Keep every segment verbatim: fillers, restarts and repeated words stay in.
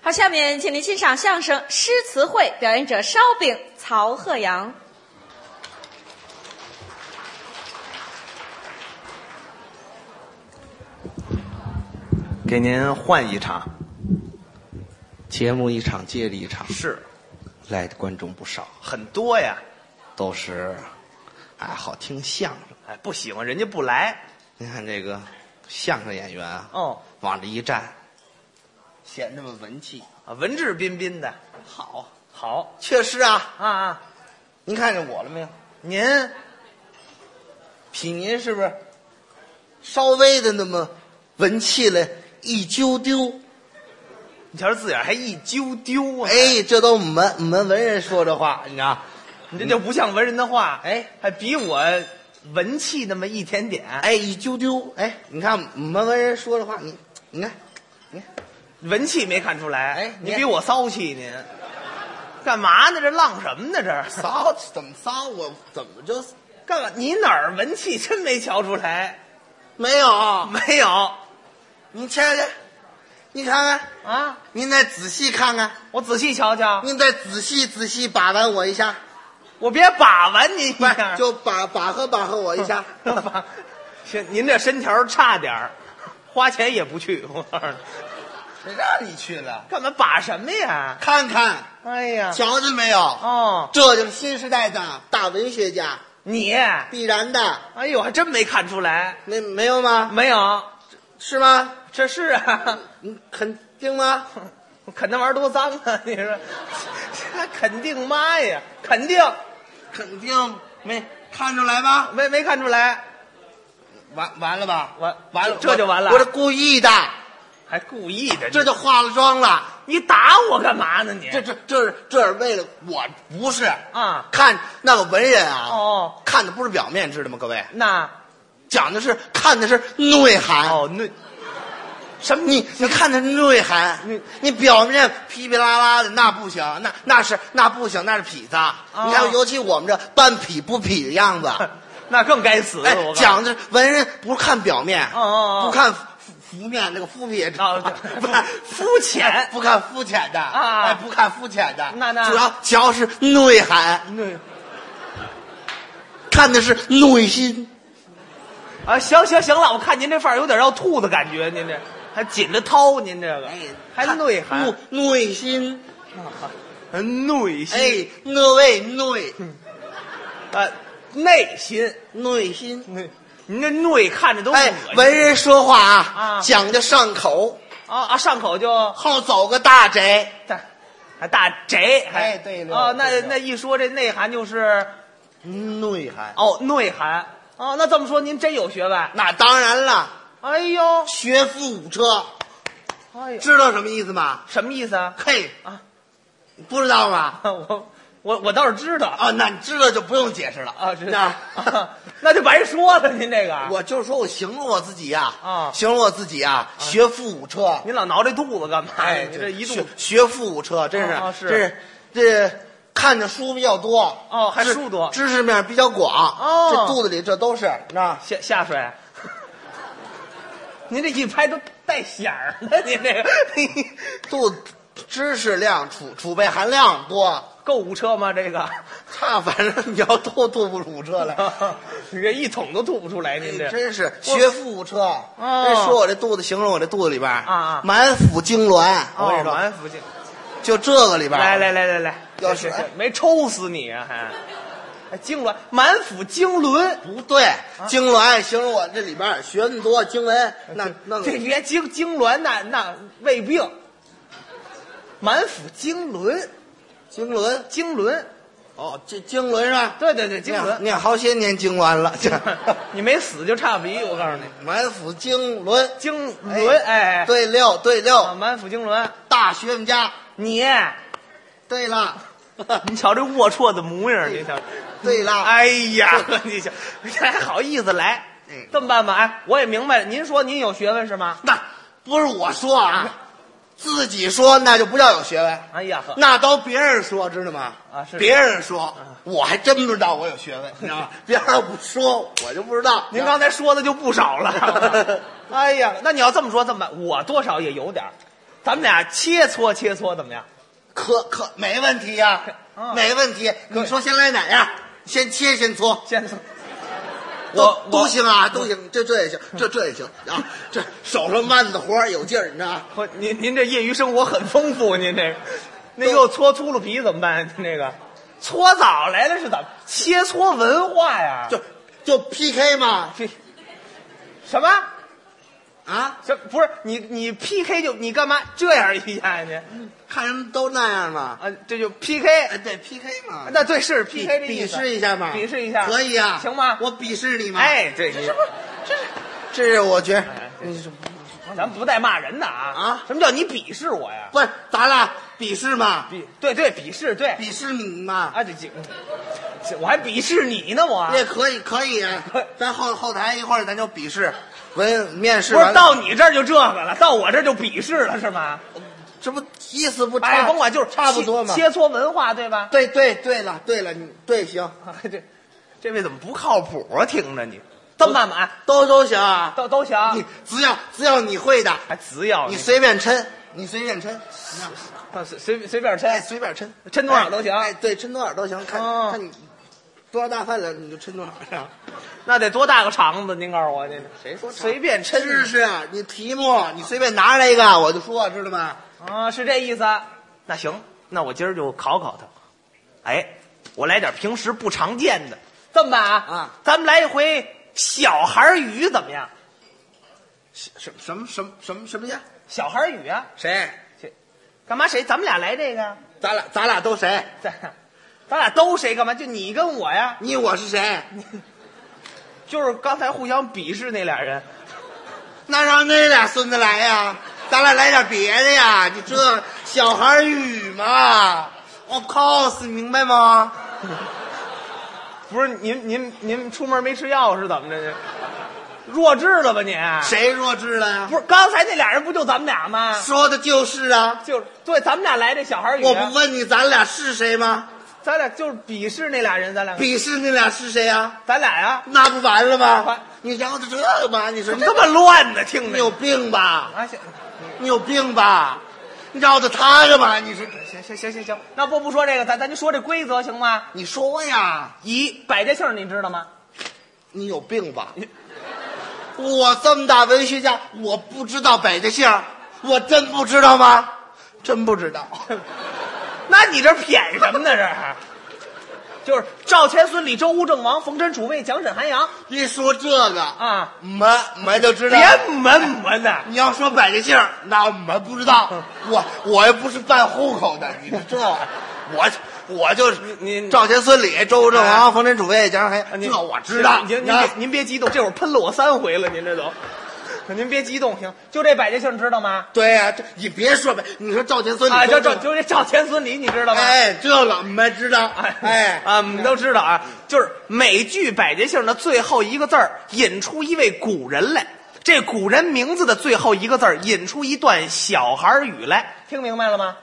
好，下面请您欣赏相声《诗词会》，表演者烧饼、曹鹤阳。 给您换一场， 节目一场接着一场， 是来的观众不少， 很多呀。 都是爱好听相声。 哎，不喜欢人家不来。 您看这个相声演员啊， 哦， 往这一站，显那么文气啊，文质彬彬的， 好， 好确实啊啊啊！ 您看见我了没有？ 您比您是不是稍微的那么文气了一丢丢？ 你瞧这字眼还一揪丢啊！ 哎，这都我们我们文人说这话，你知道？ 你这就不像文人的话， 哎， 还比我文气那么一点点。 哎，一丢丢，哎，你看我们文人说的话，你你看，你看， 文气没看出来。 哎你你比我骚气，您干嘛呢？这浪什么呢？这骚怎么骚？我怎么就干嘛？你哪儿文气真没瞧出来？ 没有？ 没有你瞧瞧，你看看， 啊！ 您再仔细看看， 我仔细瞧瞧， 您再仔细仔细把玩我一下， 我别把玩您一不是下， 就把把和把和我一下。 行，您这身条差点儿，花钱也不去。我告诉你， 谁让你去了？ 干嘛把什么呀？ 看看， 哎呀， 瞧见没有？ 哦， 这就是新时代的大文学家， 你， 必然的。 哎呦，还真没看出来， 没没有吗？ 没有， 是吗？ 这是啊， 你肯定吗？ 啃那玩意儿多脏啊！你说，这肯定妈呀，肯定肯定没看出来吧？ 没没看出来， 完完了吧？ 完完了， 这就完了我是故意的， 还故意的， 这就化了妆了。 你打我干嘛呢你？ 这这这是这是为了我不是啊， 看那个文人啊， 哦， 看的不是表面，知道吗？各位， 那讲的是看的是内涵。 哦那什么？你你看的是内涵， 你你表面噼噼啦啦的那不行，那那是那不行，那是痞子。你看，尤其我们这半痞不痞的样子， 那更该死。 哎我告诉，你讲的是文人不看表面， 哦哦哦不看浮面，那个肤皮也知道， 哦不对肤浅不看肤浅的啊哎，不看肤浅的， 那那主要讲是内涵， 那看的是内心。 啊，行行行了，我看您这范儿有点要吐的感觉，您这还紧着掏，您这个哎， 还内涵， 内内心， 内心， 哎，内内呃，内心， 内心。 内，您这内看着都恶哎， 心文人说话啊， 啊讲究上口， 啊啊，上口就后走个大贼。 大，还大贼，还哎对了哦，那对了那一说这内涵就是内涵， 哦内涵哦，那这么说您真有学问， 那当然了， 哎呦， 学富五车， 哎呦， 知道什么意思吗？ 什么意思啊？ 嘿啊， 不知道吗？ 我我我倒是知道啊，那你知道就不用解释了啊，知那道，啊那就白说了，您这个， 我就是说我形容我自己呀， 啊形容我自己啊，学富五车。 您老挠这肚子干嘛呀？ 哎， 你这一肚学子学富五车，真是， 啊是这是这看的书比较多哦还知书多知识面比较广哦这肚子里这都是那下下水。您这一拍都带响儿的，您这个肚子知识量储储备含量多， 够五车吗？这个， 差反正你要吐吐不出五车来。 你这一桶都吐不出来，您这真是学富五车。 哦这说我这肚子，形容我这肚子里边啊啊满腹经纶。我跟你哦， 说， 满腹经， 就这个里边， 来来来来来， 要是行行没抽死你啊，还还经纶，满腹经纶， 不对，经纶形容我这里边学那么多经文，那那这别经经纶，那那胃病。满腹经纶， 经纶经纶， 哦，这经纶是吧？ 对对对，经纶。 念好些年经完了，这你没死就差不离，我告诉你， 满腹经纶， 经纶，哎， 对溜对溜， 啊，满腹经纶。 大学问家。 你， 对了， 你瞧这龌龊的模样，你瞧。 对了， 哎呀，你瞧，你还好意思来？ 嗯这么办吧，哎，我也明白了。您说您有学问是吗？ 那不是我说啊，自己说那就不叫有学问。 哎呀呵， 那都别人说，知道吗？ 啊是别人说，我还真不知道我有学问，你知道吗？别人不说，我就不知道。 您刚才说的就不少了。哎呀，那你要这么说，这么办，我多少也有点儿咱们俩切磋切磋怎么样？ 可可没问题呀、 啊没问题。你说先来哪样？先切先搓， 先都我都行啊，都行。这这也行，这这也行啊。这手上腕子活儿有劲儿，你知道吗？ 我您您这业余生活很丰富，您这个，那给我搓秃噜皮怎么办？您这个搓澡来了是怎么？切磋文化呀？ 就就 P K 嘛这什么？ 啊， 这不是你你 P K 就你干嘛这样一下呢？ 看人都那样嘛。 啊，这就 P K。 哎，对 P K 嘛。 那对是比 P K 的意比思试一下嘛， 比试一下可以啊， 行吗？ 我鄙视你嘛。 哎，这你这是我觉得， 你说咱不带骂人的啊啊什么叫你鄙视我呀？ 不是咱俩鄙视嘛， 鄙对对鄙视对鄙视你嘛。 啊这这，这我还鄙视你呢我。 也可以，可以啊。咱后后台一会儿咱就比试，文面试不是完了到你这儿就这个了，到我这儿就鄙视了是吗？ 这不意思不差？ 哎，甭管就是差不多嘛。 切磋文化对吧？ 对对对了对了，你对行， 这这位怎么不靠谱啊？听着你这么慢慢都都行啊， 都都行， 你只要只要你会的， 还只要你随便抻，你随便抻， 啊随随随便哎， 抻， 随便抻， 抻多少都行哎，对，抻多少都行，看哦看你多少大饭了，你就抻多少呀。 那得多大个肠子？您告诉我，您谁说随便抻知识啊？你题目你随便拿来一个，我就说，知道吗？ 啊？是这意思？那行，那我今儿就考考他。哎，我来点平时不常见的，这么办啊？ 啊， 咱们来一回小孩语怎么样？ 什什么什么什么什么呀？ 小孩语啊？ 谁？ 这干嘛谁？咱们俩来这个？ 咱俩咱俩都谁？ 咱咱俩都谁？干嘛？就你跟我呀？ 你我是谁？ 就是刚才互相鄙视那俩人。 那让那俩孙子来呀？咱俩来点别的呀？你这小孩语嘛，我 cos 明白吗？ 不是您您您出门没吃药是怎么着？弱智了吧你？ 谁弱智了呀？ 不是刚才那俩人不就咱们俩吗？ 说的就是啊。 就是对，咱们俩来这小孩语、啊。 我不问你，咱俩是谁吗？ 咱俩就是鄙视那俩人，咱俩鄙视那俩是谁呀？ 咱俩呀， 那不完了吗完？ 你绕着这个吧？你说怎么这么乱呢？听着你有病吧？ 啊，行你有病吧？你绕着他干嘛？你说行行行行行，那不不说这个，咱咱就说这规则行吗？ 你说呀？ 以百家姓你知道吗？ 你有病吧？我这么大文学家，我不知道百家姓，我真不知道吗？真不知道。 那你这谝什么呢？这就是赵钱孙李周吴郑王冯陈楚卫蒋沈韩杨一说这个啊， 我我就知道。 别门门的， 你要说百家姓，那我们不知道。我我又不是办户口的，你这我我就是您赵钱孙李周吴郑王冯陈楚卫蒋沈韩杨， 您这我知道。 您您别您别激动，这会儿喷了我三回了，您这都。您别激动，行，就这百家姓知道吗？ 对呀、啊，这你别说呗，你说赵钱孙李啊，就就就就这赵钱孙李，你知道吗？ 哎，这个我们知道。哎啊，我们都知道啊，就是每句百家姓的最后一个字儿引出一位古人来，这古人名字的最后一个字儿引出一段小孩语来，听明白了吗？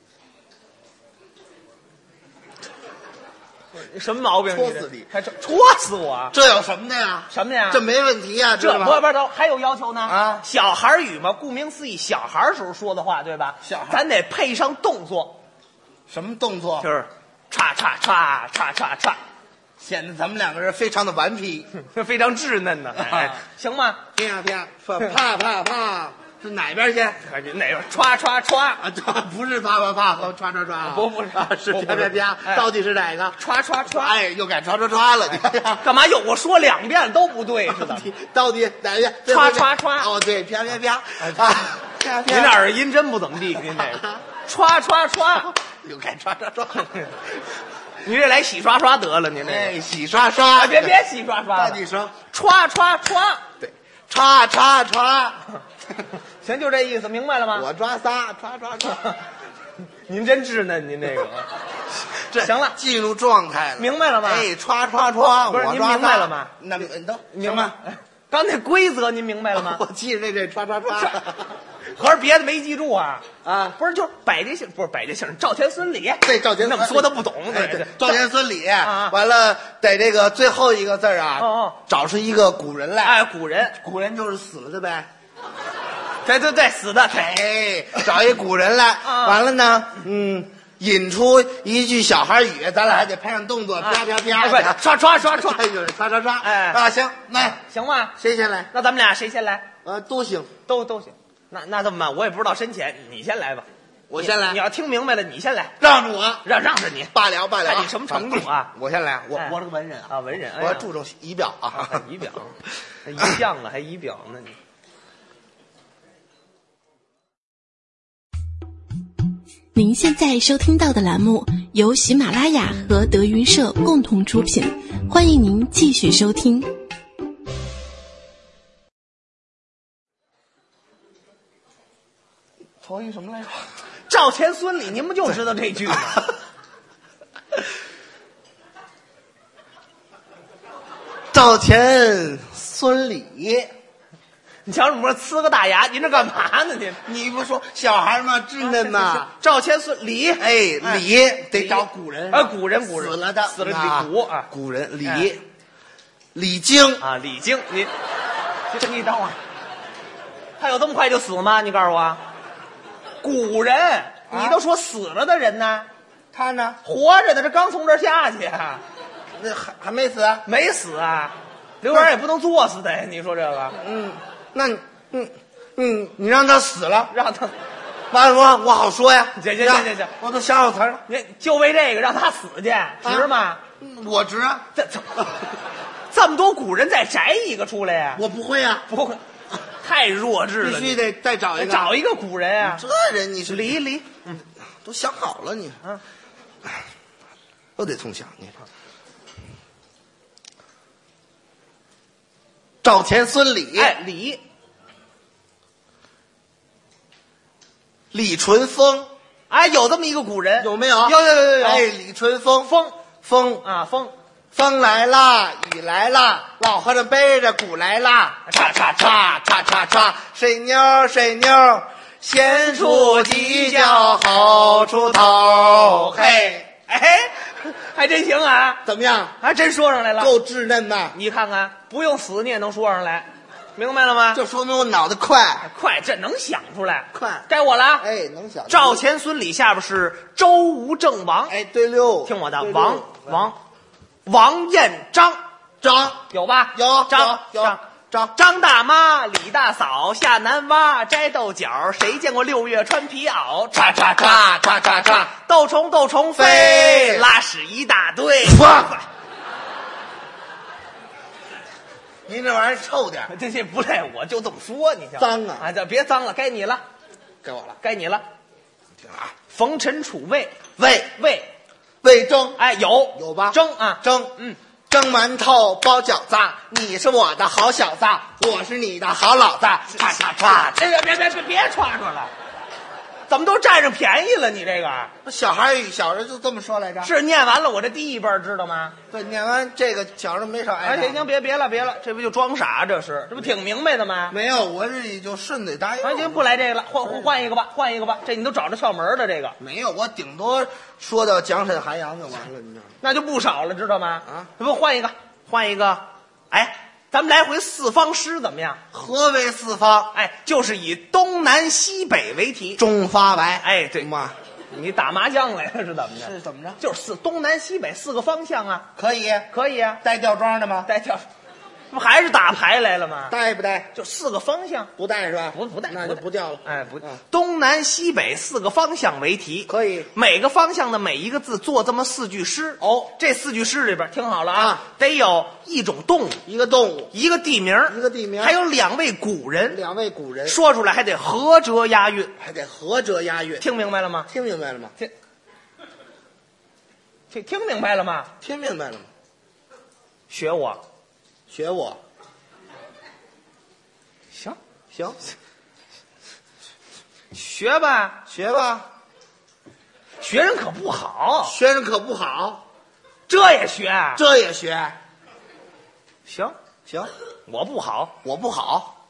什么毛病？ 戳死你还戳戳死我！ 这有什么的呀？ 什么呀？ 这没问题呀，知道吗？ 这不不不，还有要求呢啊！ 小孩语嘛，顾名思义，小孩时候说的话，对吧？ 小孩咱得配上动作， 什么动作？ 就是歘歘歘歘歘歘， 显得咱们两个人非常的顽皮。 非常稚嫩呢。哎，行吗？ 啪啪啪啪啪，是哪边先？ 哪边？歘歘歘， 啊，这不是啪啪啪和歘歘歘， 不不是啊，是不不是啪啪啪， 哎到底是哪个？ 歘歘歘。 哎，又改歘歘歘了，你看干嘛又我说两遍都不对是的？ 到底哪个？ 歘歘歘哦，对，啪啪啪啊，啪啪。 您这耳音真不怎么地，您这个歘歘歘， 又改歘歘歘。 您这来洗刷刷得了，您这哎， 个。 洗刷刷， 哎别别洗刷刷了， 到底说歘歘歘， 对，歘歘歘， 行，就这意思，明白了吗？ 我抓仨，歘歘歘。 您真稚嫩，您这个。 这行了， 进入状态了， 明白了吗？ 哎，歘歘歘， 不是您我抓明白了吗？ 那你都明白。刚那规则您明白了吗？ 我记着这这歘歘歘。 合着别的没记住啊？ 啊， 不是，就是百家姓，不是百家姓，赵钱孙李。 对，赵钱孙那么说他不懂， 哎对， 赵钱孙李， 啊完了得这个最后一个字儿啊， 哦哦找出一个古人来。 哎，古人， 古人就是死了的呗。 对对对，死的， 哎，找一古人来， 啊完了呢，嗯，引出一句小孩语，咱俩还得配上动作， 啊啪啪哎不是啪， 刷刷刷刷哎就是刷刷刷， 哎啊，行，来， 行吗？ 谁先来？ 那咱们俩谁先来？ 呃，都行， 都都行。那那这么办？我也不知道深浅，你先来吧。 我先来你，你要听明白了，你先来， 让着我， 让让着你。 罢了罢了， 看你什么程度啊？ 我先来，我哎我是个文人啊， 啊，文人，哎呀我要注重仪表啊啊， 还仪表，还仪象了，还仪表呢你。 您现在收听到的栏目由喜马拉雅和德云社共同出品，欢迎您继续收听。 头一什么来着？ 赵钱孙李，您不就知道这句吗？ 赵钱孙李， 你瞧，我呲个大牙，您这干嘛呢？您你不说小孩吗？稚嫩嘛。 赵钱孙李， 哎，李得找古人啊，古人古人死了的， 死了啊李古啊， 古人李哎李菁啊，李菁，你这你等会儿，他有这么快就死吗？你告诉我，古人，你都说死了的人呢， 他呢？ 活着的这刚从这儿下去啊， 那还还没死啊？ 没死啊，刘元也不能作死的呀，你说这个， 嗯，那你嗯嗯，你让他死了， 让他， 完了我我好说呀。 行行行行行， 我都想好词儿了。 你就为这个让他死去，值吗？ 嗯我值啊， 这这这么多古人再摘一个出来呀？ 我不会啊， 不会，太弱智了， 必须得再找一个。 找一个古人啊， 这人你是离离， 嗯，都想好了你， 嗯， 都得从想你。赵钱孙李， 哎，李李淳风哎，有这么一个古人， 有没有？ 有有有有有， 哎，李淳风， 风风啊风， 风来啦，雨来啦，老和尚背着鼓来啦， 叉叉叉叉叉叉，水妞水妞，先出犄角后出头，嘿， 哎，还真行啊， 怎么样？ 还真说上来了。 够稚嫩吧？ 你看看，不用死你也能说上来，明白了吗？ 这说明我脑子快， 快，这能想出来。 快该我了啊！ 哎，能想。 赵钱孙李下边是周吴郑王， 哎，对溜， 听我的， 对溜王王王彦章张有吧？ 有张有有张张张大妈，李大嫂下南洼摘豆角，谁见过六月穿皮袄？ 叉叉叉叉叉叉， 斗虫斗虫飞， 飞拉屎一大堆。 哇！您这玩意儿臭点儿， 这这不赖我，就这么说，你瞧。 脏啊啊！这别脏了，该你了， 该我了。 该你了。 听啊， 冯陈楚卫魏魏， 魏征， 哎，有有吧？ 蒸啊， 蒸， 嗯， 蒸馒头包饺子，你是我的好小子，我是你的好老子，叉叉叉。 哎呀，别别别别歘出了，怎么都占上便宜了？你这个小孩语小时候就这么说来着。 是念完了我这第一本，知道吗？ 对，念完这个小时候没少挨哎， 打。 行行，别别了别了，这不就装傻？这是这不挺明白的吗？ 没有，我这也就顺嘴答应。 哎，行，不来这个了，换换换一个吧，换一个吧。这你都找着窍门的这个， 没有，我顶多说到蒋沈韩杨就完了，你知道吗？ 那就不少了，知道吗？ 啊， 不换一个，换一个。哎，咱们来回四方诗怎么样？ 何为四方？ 哎，就是以东南西北为题。 中发白。 哎，对嘛， 你打麻将来了是怎么着？ 是怎么着？ 就是四东南西北四个方向啊， 可以可以啊。 带吊装的吗？ 带跳，不还是打牌来了吗？ 带不带？ 就四个方向， 不带是吧？ 不不带， 那就不掉了。 哎，不嗯， 东南西北四个方向为题， 可以每个方向的每一个字做这么四句诗。 哦这四句诗里边听好了啊， 啊得有一种动物， 一个动物， 一个地名， 一个地名还有两位古人， 两位古人， 说出来还得合辙押韵， 还得合辙押韵。 听明白了吗？ 听明白了吗？ 听，听听明白了吗？ 听明白了吗？ 学我， 学我， 行， 行， 学吧， 学吧。 学人可不好， 学生可不好， 这也学， 这也学。 行， 行， 我不好， 我不好，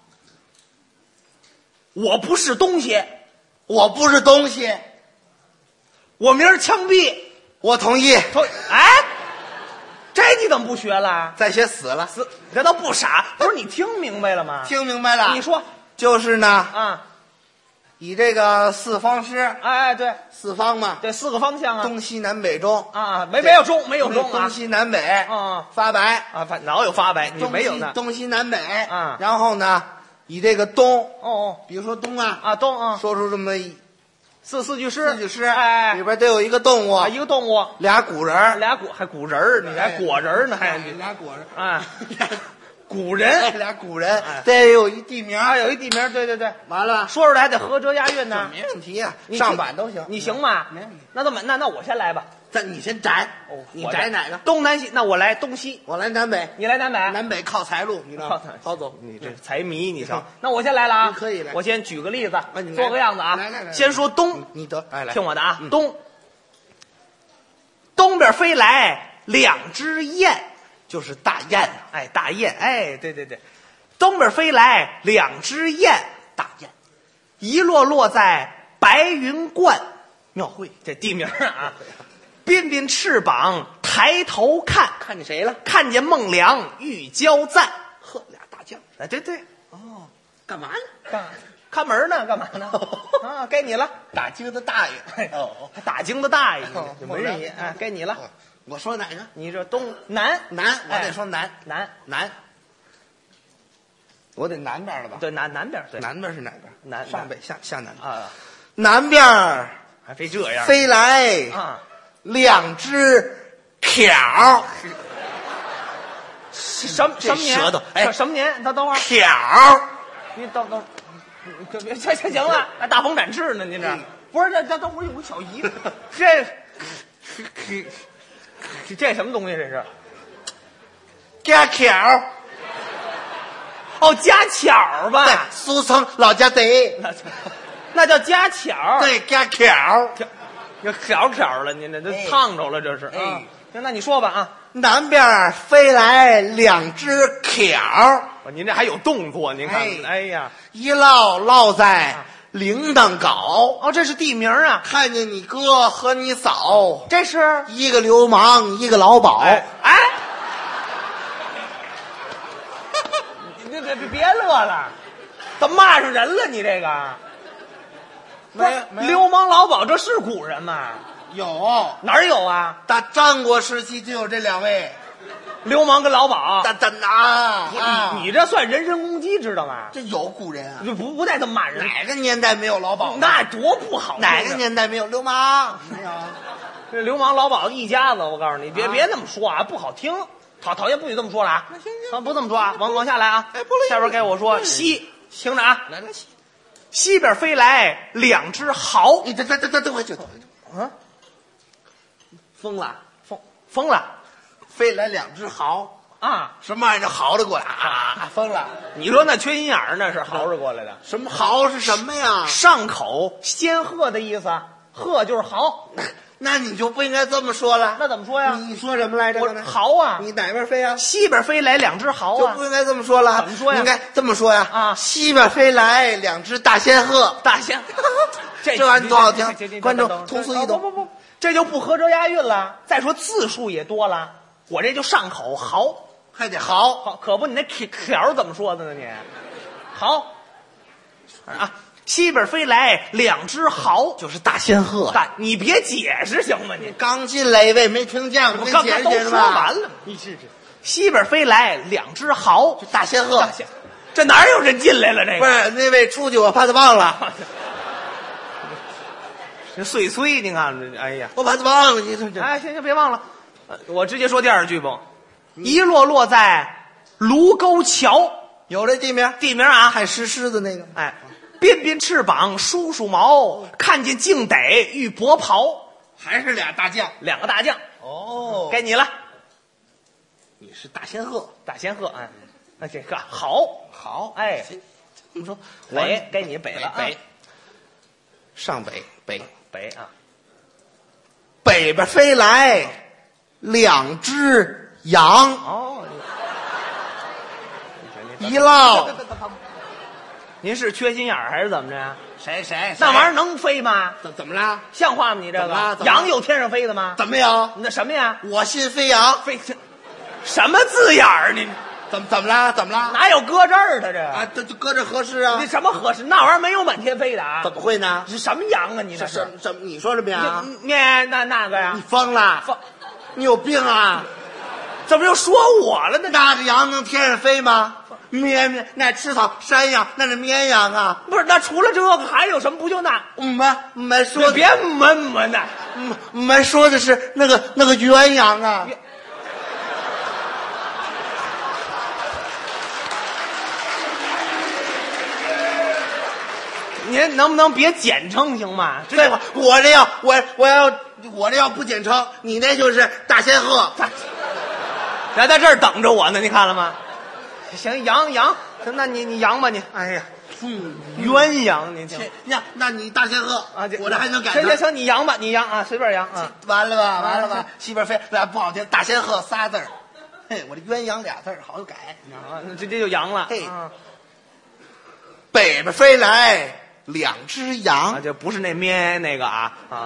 我不是东西， 我不是东西， 我明儿枪毙。 我同意。 同哎，这你怎么不学了？ 再学死了， 死，这都不傻。不是你听明白了吗？ 听明白了。 你说就是呢， 啊， 以这个四方诗， 哎哎，对四方嘛， 对，四个方向啊， 东西南北中啊，没没有中，没有中啊东，西南北啊发白啊，反哪有发白？你东西没有呢？ 东西南北啊然后呢，以这个东， 哦哦比如说东啊， 啊，东啊， 说出这么一四四句诗， 四句诗， 哎里边得有一个动物啊，，一个动物， 俩古人儿， 俩果还古人儿，你还果人儿呢，还你俩古人， 啊， 俩古人， 俩古人哎， 得有一地名， 啊，有一地名，对对对， 完了说出来还得合辙押韵呢。 没问题啊， 你上板都行， 你行吗？ 没问题。 那这么那那我先来吧。 咱你先摘， 哦你我摘哪个？ 东南西，那我来东西， 我来南北， 你来南北。 南北靠财路，你知道吗？好走， 你这财迷，你瞧。那我先来了啊， 你可以来我先举个例子你来， 做个样子啊。 来来来先说东， 你得，哎来， 听我的啊嗯， 东。东边飞来两只雁， 就是大雁， 哎，大雁，哎，对对对，东边飞来两只雁， 大雁， 一落落在白云观庙会，这地名啊。鬓鬓翅膀抬头看， 看见谁了？ 看见孟良欲交赞。 呵，俩大将， 哎，对对， 哦，干嘛呢？ 干看门呢？干嘛呢？啊，该你了。 打更的大爷，哦， 还打更的大爷哦， 这文人爷，哎，该你了。 哦我说哪个？ 你这东南南，我哎得说南， 南， 南，我得南边了吧？ 对南南边，对南边是哪边？ 南上北下下南， 啊， 南边还非这样飞来啊？ 两只巧什么这什么年？ 舌头哎什什么年？等等会儿， 巧， 你等等，这别行行行了，还大风展翅呢，您这嗯不是这这等会儿有个小姨，这这这什么东西？这是加巧， 哦，加巧吧？ 对，俗称老家贼， 那那叫加巧， 对，加巧。 有巧巧了，您这都哎烫着了，这是。 哎啊，行，那你说吧啊， 南边飞来两只巧， 哦您这还有动作，您看， 哎哎呀， 一落落在铃铛镐， 哦，这是地名啊， 看见你哥和你嫂， 这是一个流氓，一个老鸨。 哎哎，你别别别别乐了，怎么骂上人了？你这个没有没有流氓老鸨，这是古人吗？ 有， 哪儿有啊？ 打战国时期就有这两位， 流氓跟老鸨， 大真啊！ 你啊你你这算人身攻击，知道吗？ 这有古人啊？ 就不不带这么骂人， 哪个年代没有老鸨？ 那多不好。 哪个年代没有流氓？没有。 这流氓老鸨一家子，我告诉你，别、 啊别那么说啊，不好听。讨讨厌不许这么说了啊！ 那行行啊，不这么说啊，往往下来啊。 哎不乐意下边该我说西，听着啊， 来来西， 西边飞来两只豪， 你等等等等等会儿就啊， 疯了， 疯疯了飞来两只豪， 啊！ 什么玩意儿嚎着过来啊？疯了！ 你说那缺心眼儿那是豪着过来的， 什么豪是什么呀？ 上口仙鹤的意思，鹤就是豪， 那你就不应该这么说了。 那怎么说呀？ 你说什么来着？ 我刚才豪啊！ 你哪边飞啊？ 西边飞来两只豪啊就不！应该这么说了。 怎么说呀应该这么说呀。 啊西边飞来两只大仙鹤， 大仙， 这玩意儿多好听这这这观众等等通俗易懂不不不，这就不合辙押韵了。再说字数也多了，我这就上口豪， 还得豪。 好，可不，你那条条怎么说的呢？你豪啊，西边飞来两只豪， 就是大仙鹤。 但你别解释行吗？你刚进来一位没听见， 我我刚才都说解释吧。 完了，你是是，西边飞来两只豪， 大仙鹤大仙，这哪有人进来了？这不个是那位出去，我怕他忘了， 这碎碎，你看这，哎呀， 我怕他忘了。你这这哎，行行，别忘了，呃我直接说第二句不？一落落在卢沟桥， 有这地名， 地名啊， 看石狮子那个。 哎，鬓鬓翅膀梳梳毛，看见净得欲搏袍， 还是俩大将。 两个大将， 哦该你了， 你是大仙鹤， 大仙鹤，哎，那这个好， 好， 哎， 这么说， 北该你北了啊， 北，上北北北啊， 北边飞来两只羊， 哦，你一落您是缺心眼儿还是怎么着呀？ 谁谁那玩意儿能飞吗？ 怎怎么了？ 像话吗？你这怎么了个怎么了羊有天上飞的吗？ 怎么有？ 那什么呀？ 我信飞扬， 飞这什么字眼儿？你怎么怎么了？怎么了？ 哪有搁这儿的这？ 啊，这就搁这合适啊你？什么合适？那玩意儿没有满天飞的啊！ 怎么会呢？ 是什么羊啊？你这什什什？你说什么呀？ 你面那那个呀你？疯了？ 疯？ 你有病啊？ 怎么又说我了呢？ 那个羊能天上飞吗？绵绵那吃草山羊，那是绵羊啊！ 不是，那除了这个还有什么？不就那？ 我们我们说的你别闷闷的。 嗯我们说的是那个那个鸳鸯啊。 您能不能别简称行吗？ 废话，我这要我我要我这要不简称，你那就是大仙鹤。 还在这儿等着我呢，你看了吗？行，羊羊，那你你羊吧你。 哎呀， 嗯，鸳鸯，你听呀，那你大仙鹤啊， 我这还能改成行行行，你羊吧，你羊啊，随便羊啊。 完了吧，完了吧，西边飞，不好听，大仙鹤仨字儿，嘿，我这鸳鸯俩字儿好改。 啊，那这这就羊了。 嘿啊， 北边飞来两只羊啊，，就不是那咩那个啊啊。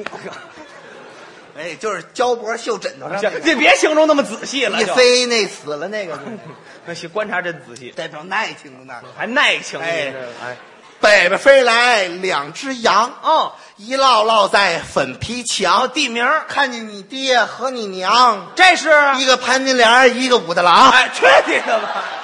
哎，就是胶脖绣枕头上那行， 个， 这别形容那么仔细了， 一就飞那死了那个， 那是观察真仔细， 代表耐性的那个。 还耐情。 哎你这哎， 北边飞来两只羊， 哦， 一落落在粉皮墙。 地名儿看见你爹和你娘， 这是一个潘金莲，一个武大郎。 哎，去你的吧！